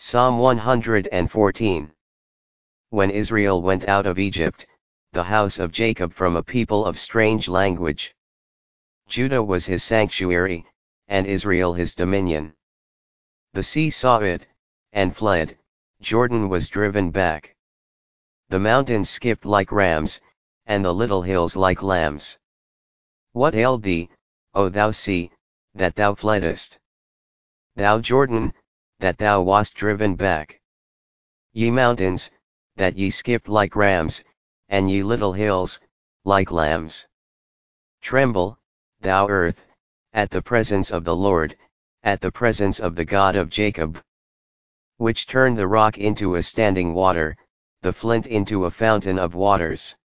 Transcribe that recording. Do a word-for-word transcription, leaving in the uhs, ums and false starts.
Psalm one hundred fourteen. When Israel went out of Egypt, the house of Jacob from a people of strange language. Judah was his sanctuary, and Israel his dominion. The sea saw it, and fled, Jordan was driven back. The mountains skipped like rams, and the little hills like lambs. What ailed thee, O thou sea, that thou fleddest? Thou Jordan, that thou wast driven back? Ye mountains, that ye skipped like rams, and ye little hills, like lambs. Tremble, thou earth, at the presence of the Lord, at the presence of the God of Jacob, which turned the rock into a standing water, the flint into a fountain of waters.